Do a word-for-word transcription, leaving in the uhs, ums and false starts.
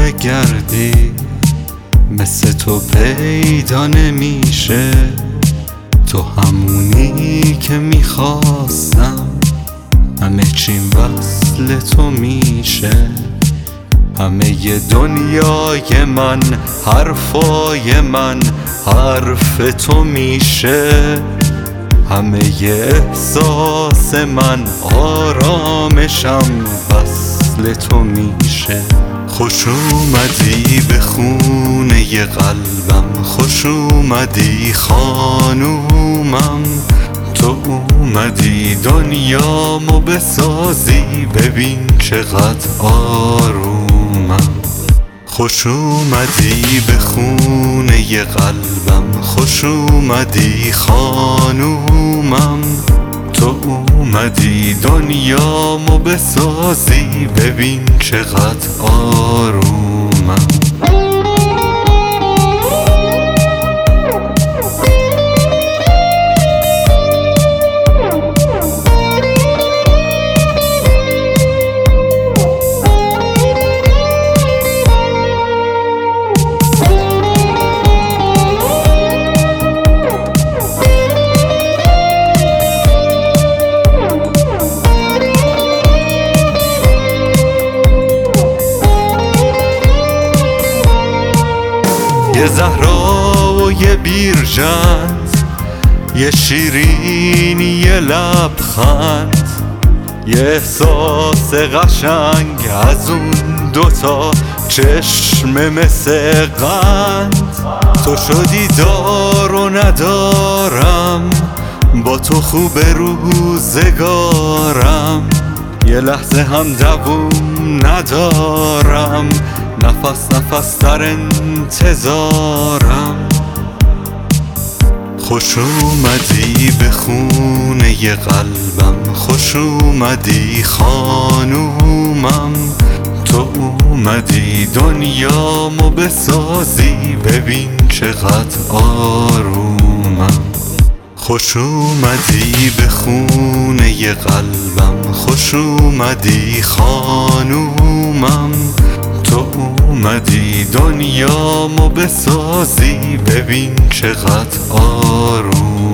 بگردی مثل تو پیدا نمیشه. تو همونی که میخواستم، همه چیم وصل تو میشه. همه ی دنیای من، حرفای من حرف تو میشه. همه ی احساس من، آرامشم وصل تو میشه. خوش اومدی به خونه ی قلبم، خوش اومدی خانومم. تو اومدی دنیامو بسازی، ببین چقدر آرومم. خوش اومدی به خونه ی قلبم، خوش اومدی خانومم. تو اومدی دنیامو بسازی، ببین چقدر آرومم. یه زهرا و یه بیرجند، یه شیرینی یه لبخند، یه احساس قشنگ از اون دوتا چشم مثل قند. تو شدی دار و ندارم، با تو خوب روزگارم. یه لحظه هم دووم ندارم، نفس نفس در انتظارم. خوش اومدی به خونه ی قلبم، خوش اومدی خانومم. تو اومدی دنیامو بسازی، ببین چقدر آرومم. خوش اومدی به خونه ی قلبم، خوش اومدی خانومم. تو اومدی دنیامو بسازی، ببین چقدر آروم.